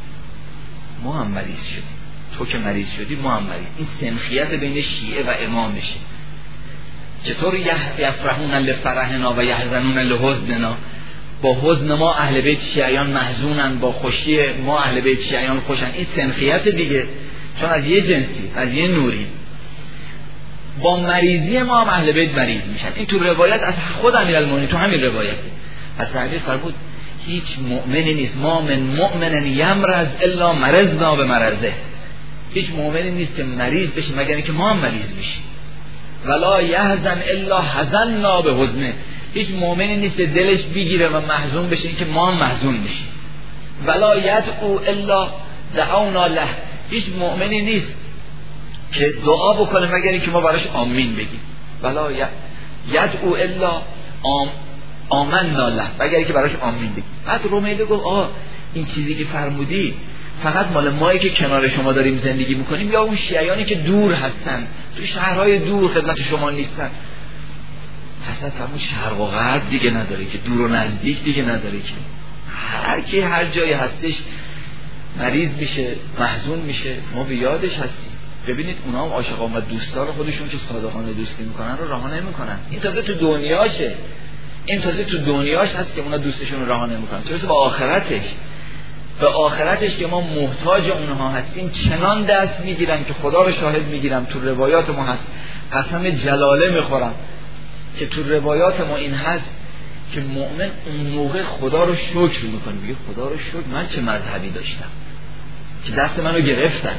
شدیم، تو که مریض شدی ما هم مریض. این سنخیت بین شیعه و امامشه. چطور یفرحون لفرحنا و یحزنون لحزننا، با حزن ما اهل بیت شیعیان محزونن، با خوشی ما اهل بیت شیعیان خوشن. این سنخیت دیگه، چون از یه جنسی، از یه نوری. با مریضی ما هم اهل بیت مریض میشن. این تو روایت از خود امیرالمومنین، تو همین روایته از تعبیر فرمود هیچ مؤمنی نیست، ما من مؤمن یمرض الا مرضنا بمرضه، هیچ مؤمنی نیست که مریض بشه مگر اینکه ما هم مریض میشیم. ولا یحزن الا حزننا بحزنه، هیچ مؤمنی نیست که دلش بگیره و محزون بشه اینکه ما هم محزون میشیم. ولا یدعو الا دعونا له، هیچ مؤمنی نیست که دعا بکنه مگر اینکه ما براش آمین بگیم. ولا یدعو الا آمنا له، مگر اینکه براش آمین بگیم. بعد رمیله گفت این چیزی که فرمودی فقط مال مایی که کنار شما داریم زندگی میکنیم یا اون شیعیانی که دور هستن، تو شهرهای دور خدمت شما نیستن؟ حسن فرمود شرق و غرب دیگه نداره که، دور و نزدیک دیگه نداره که، هر کی هر جایی هستش مریض میشه، محزون میشه، ما به یادش هستیم. ببینید اونا هم عاشقان و دوستان خودشون که صادقانه دوستی میکنن رو رها نمیکنن. این تازه تو دنیاشه، این تازه تو دنیاش هست که اونا دوستشون رو رها نمیکنن، چه به آخرتش. به آخرتش که ما محتاج اونها هستیم چنان دست میگیرن که خدا رو شاهد میگیرم، تو روایات ما هست، قسم جلاله میخورم که تو روایات ما این هست که مؤمن اون موقع خدا رو شکر میکنه، میگه خدا رو شکر من چه مذهبی داشتم که دست منو گرفتن.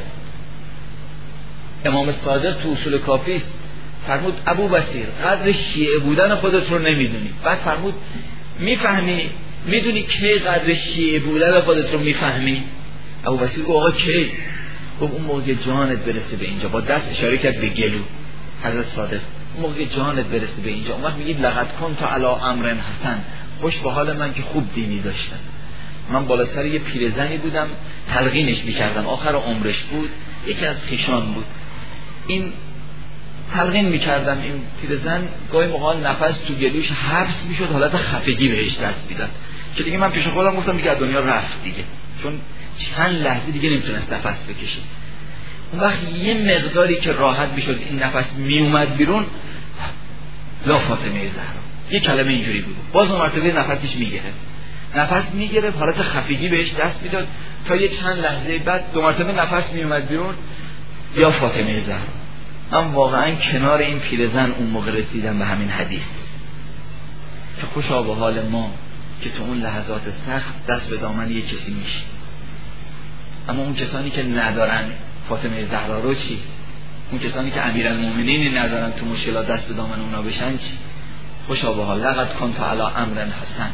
امام صادق تو اصول کافی فرمود ابو بصیر قدر شیعه بودن خودت رو نمیدونی. بعد فرمود میدونی کی قدر شیعه بودن خودت رو میفهمی؟ ابو بصیر گفت آقا کی؟ گفت اون موقع جانت برسه به اینجا، با دست اشاره کرد به گلو حضرت صادق، اون موقع جانت برسه به اینجا، اون وقت میگید لقد کنت علی امر حسن، خوش به حال من که خوب دینی داشتم. من بالا سر یه پیرزنی بودم تلقینش میکردم، آخر عمرش بود، یکی از خویشان بود، این تلقین میکردم، این پیرزن گاهی موقع نفس تو گلوش حبس میشد، حالت خفگی بهش دست میداد که دیگه من پیش خودم گفتم دیگه دنیا رفت دیگه، چون چند لحظه دیگه نمیتونست نفس بکشه. اون وقت یه مقداری که راحت میشد این نفس میومد بیرون، لا فاطمه زهرا، یه کلمه اینجوری بود، باز اون مرتبه نفسش نفس میگرفت، حالت خفگی بهش دست میداد تا یه چند لحظه بعد 2 مرتبه نفس میومد بیرون، یا فاطمه زهرا. من واقعا کنار این پیرزن اون موقع رسیدم به همین حدیث که خوشا به حال ما که تو اون لحظات سخت دست به دامن یک کسی میشه. اما اون کسانی که ندارن فاطمه زهرا رو چی؟ اون کسانی که امیرالمومنین ندارن تو مشکلات دست به دامن اونا بشن چی؟ خوشا به حال لقد کنت علی امر حسن.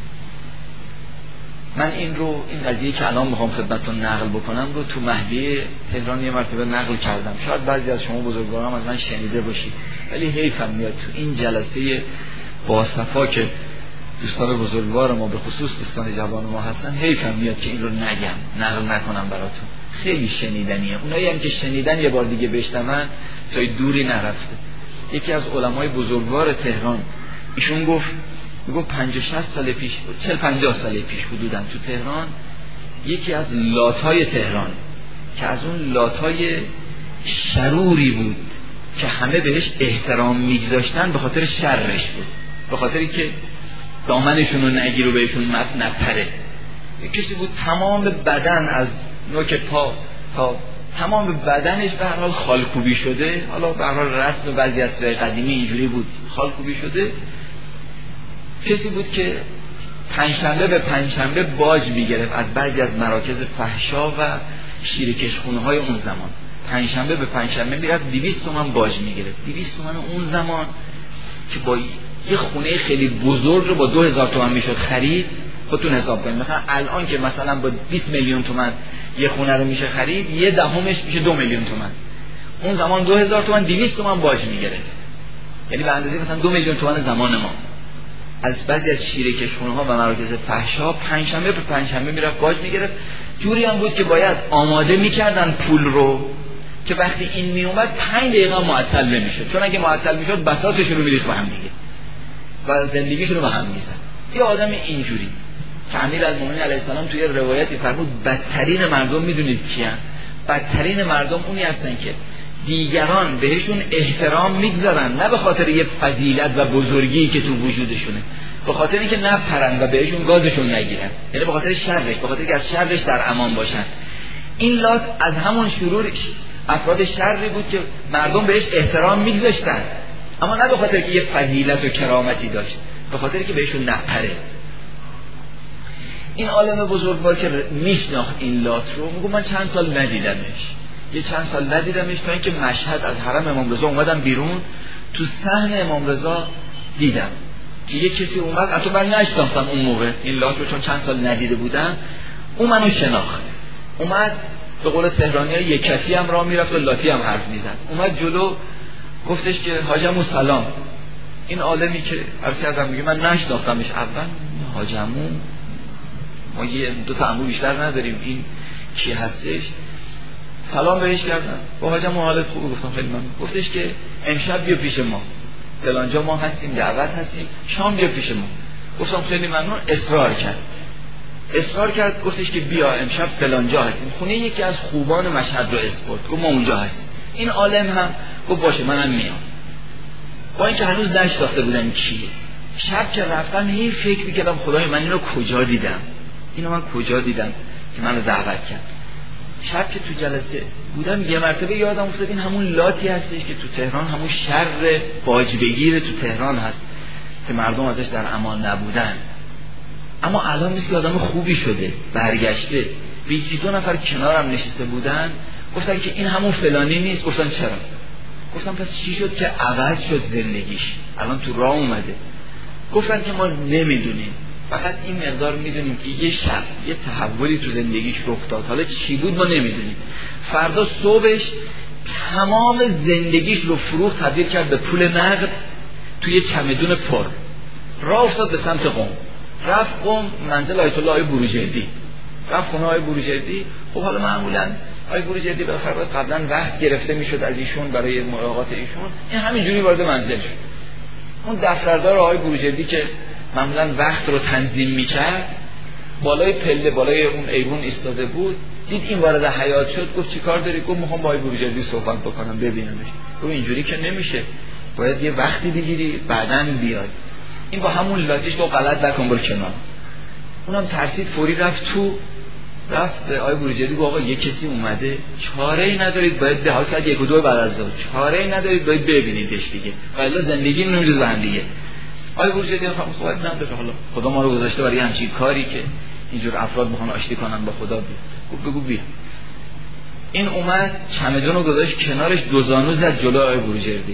من این قضیه که الان میخوام خدمتتون نقل بکنم رو تو مهدی تهران یه مرتبه نقل کردم، شاید بعضی از شما بزرگواران از من شنیده باشید، ولی حیفم میاد تو این جلسه با صفا که دوستان بزرگوار ما به خصوص دوستان جوان ما هستن، حیفم میاد که این رو نگم، نقل نکنم براتون، خیلی شنیدنیه. اونایی هم که شنیدن یه بار دیگه بشنون تا دوری نرفته. یکی از علمای بزرگوار تهران ایشون گفت 50-60 سال پیش، 40-50 سال پیش حدوداً تو تهران یکی از لاتای تهران که از اون لاتای شروری بود که همه بهش احترام میگذاشتن به خاطر شرش بود، به خاطری که دامنشون رو نگیر و بهشون نپره. کسی بود تمام بدن از نوک پا تا تمام بدنش به هر حال خالکوبی شده، حالا به هر حال رسم بعضی از قدیمی اینجوری بود، خالکوبی شده. کسی بود که پنجشنبه به پنجشنبه باج میگرفت از بعضی از مراکز فحشا و شیرکشخونه های اون زمان. پنجشنبه به پنجشنبه میرفت 200 تومان باج میگرفت. 200 تومان اون زمان که با یه خونه خیلی بزرگ رو با 2000 تومان میشد خرید. خودتون حساب کنید مثلا الان که مثلا با 20 میلیون تومان یه خونه رو میشه خرید، یه دهمش میشه 2 میلیون تومان. اون زمان 2000 تومان 200 تومان باج میگرفت، یعنی به اندازه مثلا 2 میلیون تومان زمان ما. از بعضی از شیرکشخونه‌ها و مراکز فحشا پنجشنبه به پنجشنبه میرفت باج میگرفت. جوری هم بود که باید آماده میکردن پول رو که وقتی این میومد 5 دقیقه معطل نمیشد، چون اگه معطل میشد بساطش رو میریخت به هم دیگه و زندگیش رو به هم میزد. یه آدم اینجوری که امیرالمومنین علیه السلام توی روایتی فرمود بدترین مردم میدونید کیان؟ بدترین مردم اونی هستن که دیگران بهشون احترام میگذارن، نه به خاطر یه فضیلت و بزرگی که تو وجودشونه، به خاطر اینکه نپرن و بهشون گازشون نگیرن، یعنی به خاطر شرش، به خاطر اینکه از شرش در امان باشن. این لات از همون شروع افراد شری بود که مردم بهش احترام میگذاشتن، اما نه به خاطر که یه فضیلت و کرامتی داشت، به خاطر که بهشون نپره. این عالم بزرگوار که میشناخت این لات رو، میگم من چند سال ندیدمش، یه چند سال ندیدمش، تا اینکه مشهد از حرم امام رضا اومدم بیرون، تو صحن امام رضا دیدم که یه کسی اومد، حتی من نشناختم اون موقع این لات رو، چون چند سال ندیده بودم. اون منو شناخت، اومد به قول تهرانی‌ها یکتی هم راه میرفت و لاتی هم حرف میزد. اومد جلو گفتش که حاجمو سلام. این عالمی که عرض کردم میگه من نشناختمش اول، حاجمو ما یه دو تا عمو بیشتر نداریم، این کی هستش؟ سلام بهش کردم، با حاجمو حالت خوبه؟ گفتم خیلی ممنون. گفتش که امشب بیا پیش ما، فلانجا ما هستیم، دعوت هستیم، شام بیا پیش ما. گفتم خیلی ممنون. اصرار کرد گفتش که بیا امشب فلانجا هستیم، خونه یکی از خوبان مشهد رو اسپورت، گفت ما اونجا هستیم. این عالم هم گفت باشه منم میام، با اینکه هنوز نشناخته بودم کیه. شب که رفتم هی فکر میکردم خدای من اینو کجا دیدم، اینو من کجا دیدم که منو دعوت کرد. شب که تو جلسه بودم یه مرتبه یادم افتاد این همون لاتی هستش که تو تهران، همون شر باج بگیر تو تهران هست که مردم ازش در امان نبودن، اما الان مثل آدم خوبی شده، برگشته. به یکی دو نفر کنارم نشسته بودن گفتن که این همون فلانی نیست. گفتن چرا؟ گفتم پس چی شد که عوض شد زندگیش، الان تو راه اومده؟ گفتن که ما نمیدونیم، فقط این مقدار میدونیم که یه شب یه تحولی تو زندگیش رخ داد، حالا چی بود ما نمیدونیم. فردا صبحش تمام زندگیش رو فروخت، تبدیل کرد به پول نقد توی چمدون پر، راه افتاد به سمت قم. رفت قم، منزل آیت الله بروجردی، رفت خونه آقای بروجردی. خب حالا معمولا آقای بروجردی بالاخره قبلا وقت گرفته میشد از ایشون برای ملاقات ایشون، این همینجوری وارد منزل شد. اون دفتردار آقای بروجردی که معمولا وقت رو تنظیم میکرد بالای پله، بالای اون ایوون ایستاده بود، دید این وارد حیاط شد، گفت چیکار داری؟ گفت میخوام با آقای بروجردی صحبت بکنم ببینمش. گفت اینجوری که نمیشه، باید یه وقتی بگیری بعداً بیاد. این با همون لاتیش گفت غلط نکن برو کنار. اونم ترسید، فوری رفت تو، رفت به آقای بروجردی گفت آقا یه کسی اومده، چاره‌ای ندارید باید به حالت 1 و 2 بعد از ظهر، چاره‌ای ندارید باید ببینیدش دیگه، والا زندگی نمی‌ریزه به هم دیگه. آقای بروجردی هم صحبت نداره، حالا خدا ما رو گذاشته برای همچین کاری که اینجور افراد میخوان آشتی کنن با خدا. گفت بگو بیا. این اومد چمدون رو گذاشت کنارش، دو زانو زد جلوی آقای بروجردی.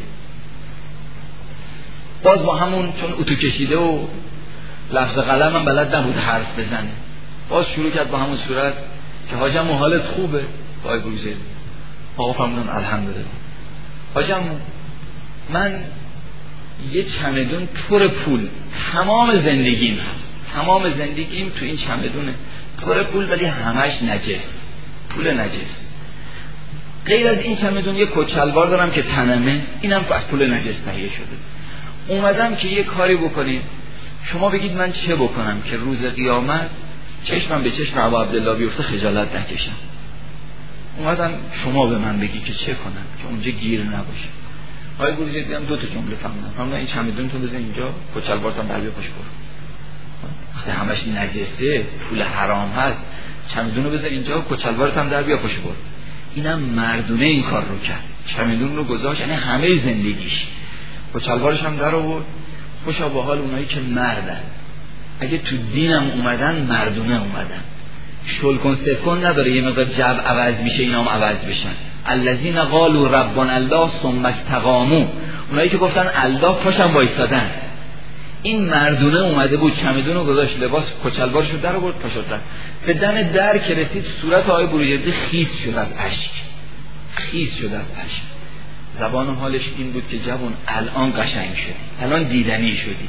باز با همون چون اتو کشیده و لفظ قلم هم بلد نبود حرف بزنه، باز شروع کرد با همون صورت که حاجم حالت خوبه؟ آقای بروجردی آقا فرمودن الحمدلله. حاجم من یه چمدون پر پول، تمام زندگیم هست، تمام زندگیم تو این چمدونه پر پول، ولی همش نجس، پول نجس. غیر از این چمدون یه کچلوار دارم که تنمه، اینم از پول نجس تهیه شده. اومدم که یه کاری بکنیم، شما بگید من چه بکنم که روز قیامت چشمم به چشم ابا عبدالله بیفته خجالت نکشم. اومدم شما به من بگی که چه کنم که اونجا گیر نباشه. آقای بروجردی هم 2 تا جمله فهمیدم. این چمدون تو بزن اینجا، کچلوارتم در بیا پاش برو. وقتی همش نجسه، پول حرام هست، چمدون رو بزن اینجا، کچلوارتم در بیا پاش برو. اینم مردونه این کار رو کرد، چمدون رو گذاشت، یعنی همه زندگیش. کچلوارش هم در آورد. خوشا به حال اونایی که مردن، اگه تو دینم اومدن مردونه اومدن، شلکن سفکن نداره یه مقدار جو عوض میشه اینا هم عوض بشن. الذین قالوا ربنا الله ثم استقاموا، اونایی که گفتن الله پاشن وایسادن. این مردونه اومده بود، چمدونو گذاشت، لباس کچلوارشو در آورد، پا شد. به دم در که رسید صورت آقای بروجردی خیس شد از اشک، خیس شد از اشک. زبان حالش این بود که جوان الان قشنگ شدی، الان دیدنی شدی،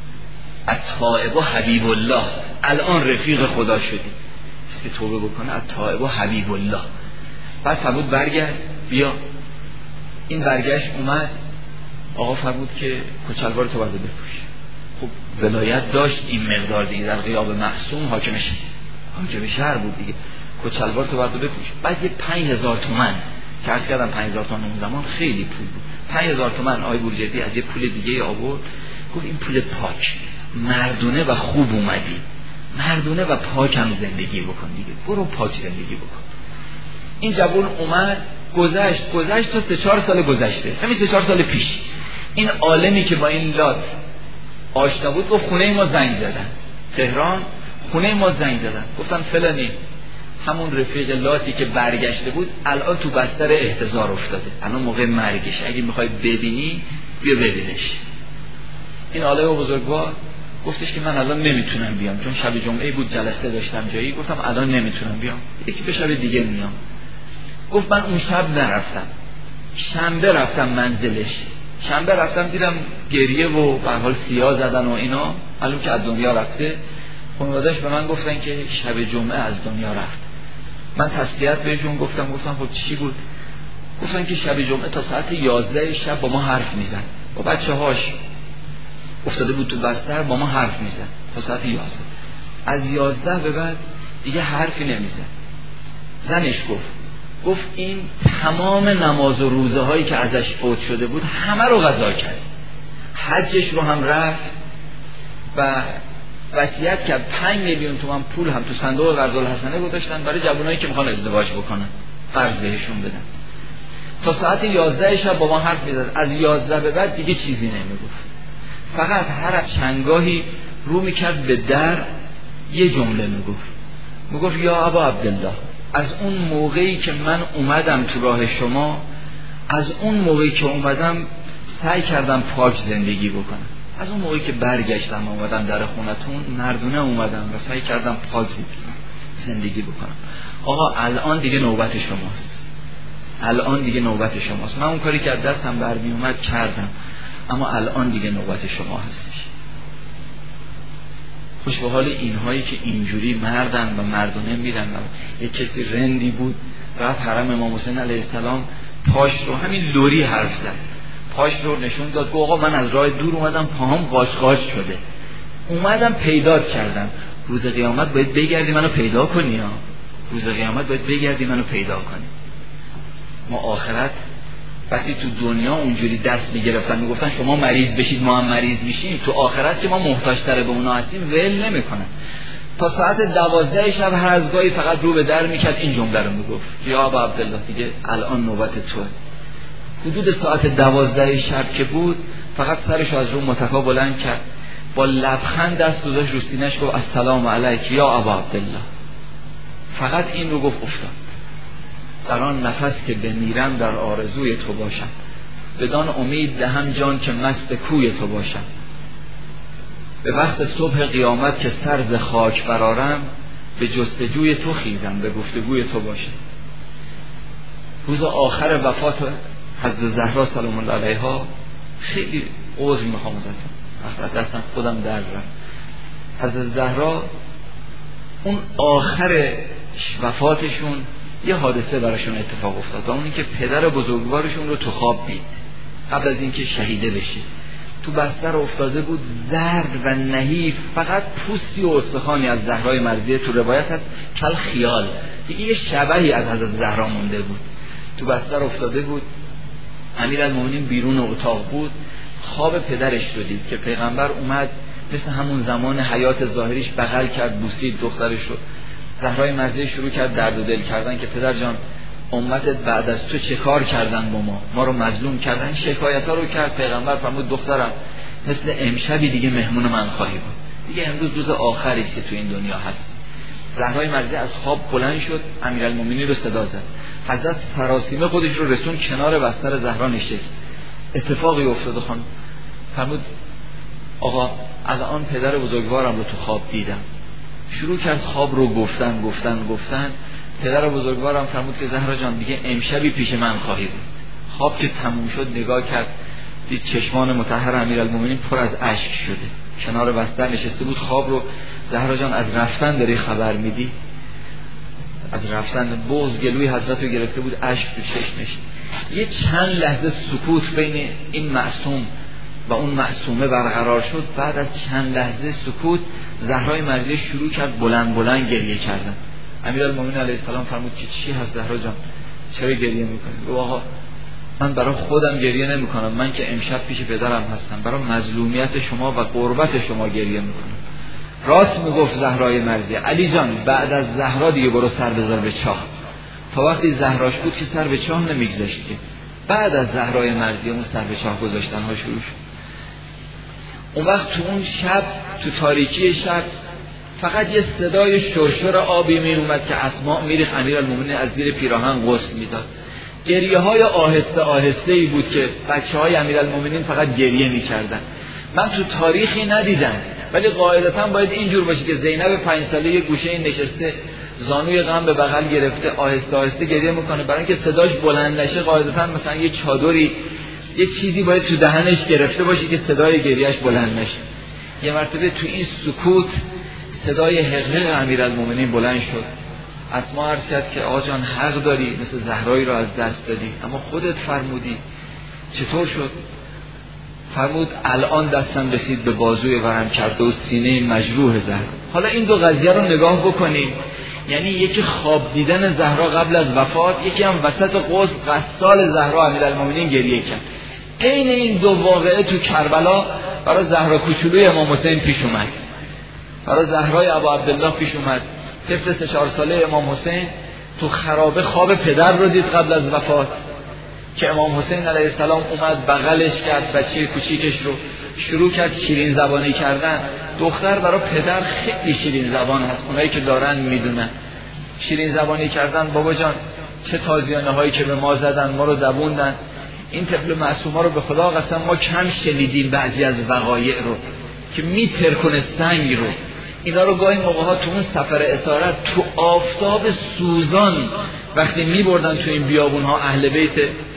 التائب حبیب الله، الان رفیق خدا شدی. که توبه بکنه التائب حبیب الله. بعد فرمود برگرد بیا. این برگشت اومد، آقا فرمود که کچلوار تو برده بپوش. خب ولایت داشت این مقدار دیگه، در غیاب معصوم حاکم شهر بود دیگه، کچلوار تو برده بپوش. بعد یه 5000 تومان که عرض کردم 5000 تومان اون زمان خیلی پول بود. 5000 تومان آقای بروجردی از یه پول دیگه آورد، گفت این پول پاک، مردونه و خوب اومدی، مردونه و پاک هم زندگی بکن دیگه، برو پاک زندگی بکن. این جوان اومد، گذشت تا 3-4 سال گذشته، همین 3-4 سال پیش این عالمی که با این لات آشنا بود گفت خونه ما زنگ زدن، تهران خونه ما زنگ زدن، گفتن فلانی همون رفیق لاتی که برگشته بود الان تو بستر احتضار افتاده، الان موقع مرگش، اگه میخوای ببینی بیا ببینش. این عالم بزرگوار گفتش که من الان نمیتونم بیام، چون شب جمعه بود جلسه داشتم جایی، گفتم الان نمیتونم بیام، یکی به شب دیگه میام. گفت من اون شب نرفتم، شنبه رفتم منزلش، شنبه رفتم دیدم گریه و به حال سیاه زدن و اینا، معلوم که از دنیا رفته. خانواده‌اش به من گفتن که شب جمعه از دنیا رفت. من تسلیت بهشون گفتم خب چی بود؟ گفتن که شب جمعه تا ساعت 11 شب با ما حرف میزن، با بچه‌هاش افتاده بود تو بستر با ما حرف میزن تا ساعت 11. از 11 به بعد دیگه حرفی نمیزن. زنش گفت این تمام نماز و روزه هایی که ازش فوت شده بود همه رو قضا کرد، حجش رو هم رفت و وصیت کرد 5 میلیون تومان پول هم تو صندوق قرض الحسنه گذاشتن برای جوانایی که میخوان ازدواج بکنن، قرض بهشون بدن. تا ساعت 11 شب با ما حرف میزد، از 11 به بعد دیگه چیزی نمیگفت، فقط هر چندگاهی رو میکرد به در یه جمله میگفت یا ابا عبدالله، از اون موقعی که من اومدم تو راه شما، از اون موقعی که اومدم سعی کردم پاک زندگی بکنم، از اون موقعی که برگشتم اومدم در خونتون مردونه اومدم و سعی کردم پاک زندگی بکنم. آقا الان دیگه نوبت شماست، الان دیگه نوبت شماست. من اون کاری که دستم برمی اومد کردم، اما الان دیگه نوبت شما هستش. خوش به حال اینهایی که اینجوری مردن و مردونه میرن. یک کسی رندی بود رفت حرم امام حسین علیه السلام، پاش رو همین لوری حرف زد، پاش رو نشون داد، گفت آقا من از راه دور اومدم پاهم قاش شده، اومدم پیدا کردم، روز قیامت باید بگردی منو پیدا کنی ها، روز قیامت باید بگردی منو پیدا کنی. ما آخرت وقتی تو دنیا اونجوری دست میگرفتن میگفتن شما مریض بشید ما هم مریض میشیم، تو آخرت که ما محتاج‌تر به اونا هستیم ول نمیکنن. تا ساعت 12 شب هر از گاهی فقط رو به در میکرد این جمله رو میگفت یا ابا عبدالله دیگه الان نوبت توه. حدود ساعت 12 شب که بود فقط سرش از رو متکا بلند کرد، با لبخند دست گذاشت رو سینه‌اش، گفت السلام علیک یا ابا عبدالله. فقط این رو گفت، افتاد. در آن نفس که بمیرم در آرزوی تو باشم، بدان امید دهم جان که مست کوی تو باشم. به وقت صبح قیامت که سر ز خاک برارم، به جستجوی تو خیزم به گفتگوی تو باشم. روز آخر وفات حضرت زهرا سلام الله علیها، خیلی عذر میخوام ازتون، وقت دستم خودم در رفت. حضرت زهرا اون آخر وفاتشون یه حادثه براشون اتفاق افتاد، و اون اینکه پدر بزرگوارشون رو تو خواب دید قبل از اینکه شهیده بشه. تو بستر افتاده بود، زرد و نحیف، فقط پوستی و استخوانی از زهرای مرضیه تو روایت هست کل خیال، دیگه یه شبحی از حضرت زهرا مونده بود. تو بستر افتاده بود، امیرالمومنین بیرون اتاق بود، خواب پدرش رو دید که پیغمبر اومد مثل همون زمان حیات ظاهریش بغل کرد، بوسید دخترش رو. زهرای مرضیه شروع کرد درد و دل کردن که پدر جان امتت بعد از تو چه کار کردن با ما رو مظلوم کردن، شکایت ها رو کرد. پیغمبر فرمود دخترم مثل امشبی دیگه مهمون من خواهی بود، دیگه امروز روز آخری است که تو این دنیا هست. زهرای مرضیه از خواب بلند شد، امیرالمومنین رو صدا زد. حضرت سراسیمه خودش رو رسون کنار بستر زهرا نشست. اتفاقی افتاد. خانم فرمود آقا الان پدر بزرگوارم رو تو خواب دیدم. شروع کرد خواب رو گفتن. پدر بزرگوارم فرمود که زهرا جان دیگه امشبی پیش من خواهی بود. خواب که تموم شد نگاه کرد، دید چشمان مطهر امیرالمومنین پر از اشک شده، کنار بستر نشسته بود. خواب رو زهرا جان از رفتن داری خبر میدی؟ از رفتن. بغض گلوی حضرت رو گرفته بود، اشک تو چشمش. یه چند لحظه سکوت بین این معصوم و اون معصومه برقرار شد. بعد از چند لحظه سکوت زهرای مرضیه شروع کرد بلند گریه کردن. امیرالمومنین علیه السلام فرمود که چی هست زهرا جان، چرا گریه میکنی؟ آقا من برای خودم گریه نمی کنم، من که امشب پیش پدرم هستم، برای مظلومیت شما و قربت شما گریه میکنم. راست میگفت زهرای مرضیه. علی جان بعد از زهرا دیگه برو سر بذار به چاه. تا وقتی زهراش بود که سر به چاه نمیگذاشت، که بعد از زهرای مرضیه اون سر به چاه گذاشتن ها شروع شد. اون وقت تو اون شب، تو تاریکی شب، فقط یه صدای شرشر آبی می اومد که اسماء میریخت. امیرالمومنین از زیر پیراهن غسل میداد. گریه های آهسته ای بود که بچه های امیرالمومنین فقط گریه میکردن. من تو تاریخی ندیدم، ولی قاعدتا باید اینجور باشه که زینب 5 ساله یه گوشه نشسته، زانوی غم به بغل گرفته، آهسته گریه میکنه. برای اینکه صداش بلند نشه قاعدتا مثلا یه چادری، یه چیزی باید تو دهنش گرفته باشه که صدای گریهش بلند نشه. یه مرتبه تو این سکوت صدای حقیق امیرالمومنین بلند شد. اسما عرض کرد که آقا جان حق داری، مثل زهرایی رو از دست دادی، اما خودت فرمودی. چطور شد؟ فرمود الان دستم رسید به بازوی ورم کرده و سینه مجروح زهرا. حالا این دو قضیه رو نگاه بکنیم، یعنی یکی خواب دیدن زهرا قبل از وفات، یکی هم وسط غسل غسال زهرا امیرالمومنین گریه کرد. عین این دو واقعه تو کربلا برای زهرا کوچولوی امام حسین پیش اومد، برای زهرای ابا عبدالله پیش اومد. طفل 3-4 ساله امام حسین تو خرابه خواب پدر رو دید قبل از وفات، که امام حسین علیه السلام اومد بغلش کرد، بچه کوچیکش رو شروع کرد شیرین زبانی کردن. دختر برای پدر خیلی شیرین زبان هست، اونایی که دارن میدونن. شیرین زبانی کردن، بابا جان چه تازیانه هایی که به ما زدن، ما رو دبوندن. این طفل معصوما رو به خدا قسم ما کم شنیدیم بعضی از وقایع رو که میترکنه سنگ رو. اینا رو گاهی موقع ها تو اون سفر اسارت تو آفتاب سوزان وقتی میبردن تو این بیابون ها اهل بیت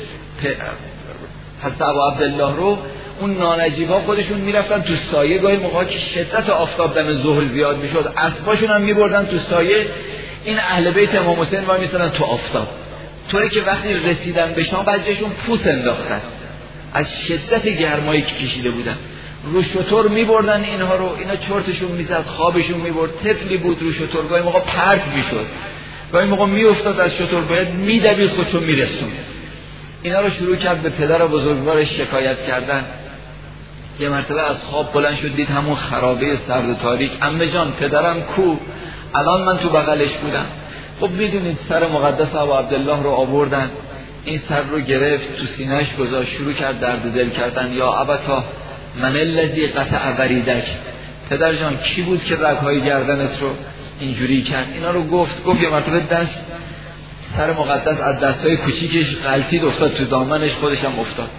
حضرت ابا عبدالله رو، اون نانجیبا خودشون میرفتن تو سایه. گاهی موقع که شدت آفتاب دم ظهر زیاد میشد اسباشون هم میبردن تو سایه، این اهل بیت امام حسین وای میستادن تو آفتاب، طوری که وقتی رسیدن به شام بعضیشون پوست انداختن از شدت گرمایی که کشیده بودن. رو شتر میبردن اینها رو، اینا چرتشون میزد، خوابشون میبرد. طفلی بود رو شتر، گاهی موقع پرت میشد، گاهی موقع میافتاد از شتر، باید میدوید خودشو میرسون. اینا رو شروع کرد به پدر بزرگوارش شکایت کردن. یه مرتبه از خواب بلند شد، دید همون خرابه سرد و تاریک. عمه جان پدرم کو؟ الان من تو بغلش بودم. خب میدونید سر مقدس ابا عبدالله رو آوردن، این سر رو گرفت تو سینه‌اش گذاشت، شروع کرد درد دل کردن. یا ابتا من الذی قطع وریدک، پدر جان کی بود که رگ‌های گردنت رو اینجوری کرد؟ اینا رو گفت یه مرتبه دست سر مقدس از دستای کوچیکش غلطید افتاد تو دامنش، خودش هم افتاد.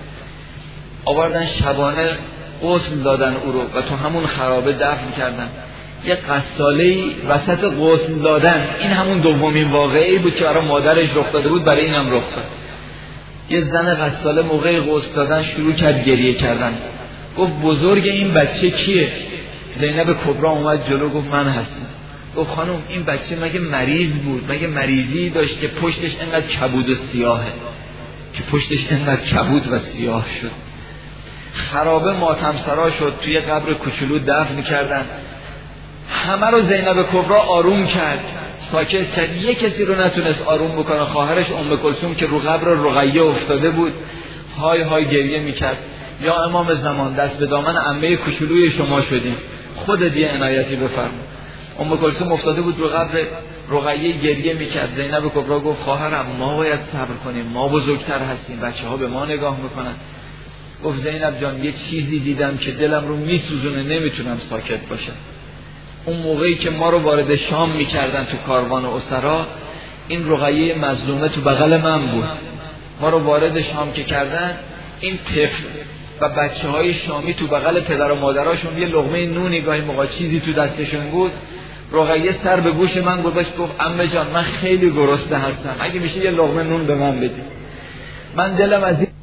آوردن شبانه غسل دادن او رو و تو همون خرابه دفن کردن. یه غساله‌ای وسط غسل دادن، این همون دومین واقعه‌ای بود که برای مادرش رخ داده بود، برای اینم رخ داد. یه زن غساله موقع غسل دادن شروع کرد گریه کردن. گفت بزرگ این بچه کیه؟ زینب کبری اومد جلو، گفت من هستم. گفت خانم این بچه مگه مریض بود؟ مگه مریضی داشت که پشتش انقدر کبود و سیاهه، که پشتش انقدر کبود و سیاه شد؟ خرابه ماتم سرا شد، توی قبر کوچولو دفن کردن. همه رو زینب کبری آروم کرد، ساکت کرد. یه کسی رو نتونست آروم بکنه، خواهرش ام کلثوم که رو قبر رقیه افتاده بود های های گریه میکرد. یا امام زمان دست به دامن عمه کوچولوی شما شدیم، خودت یه عنایتی بفرما. ام کلثوم افتاده بود رو قبر رقیه گریه میکرد. زینب کبری گفت خواهرم ما باید صبر کنیم، ما بزرگتر هستیم، بچه‌ها به ما نگاه میکنن. گفت زینب جان یه چیزی دیدم که دلم رو میسوزونه، نمیتونم ساکت باشم. اون موقعی که ما رو وارد شام میکردن تو کاروان اسرا، این رقیه مظلومه تو بغل من بود. ما رو وارد شام که کردن، این طفل و بچه های شامی تو بغل پدر و مادراشون، یه لقمه نونی گاهی موقع چیزی تو دستشون بود. رقیه سر به گوش من گذاشت گفت عمه جان من خیلی گرسنه هستم، اگه میشه یه لقمه نون به من بدی. من دلم از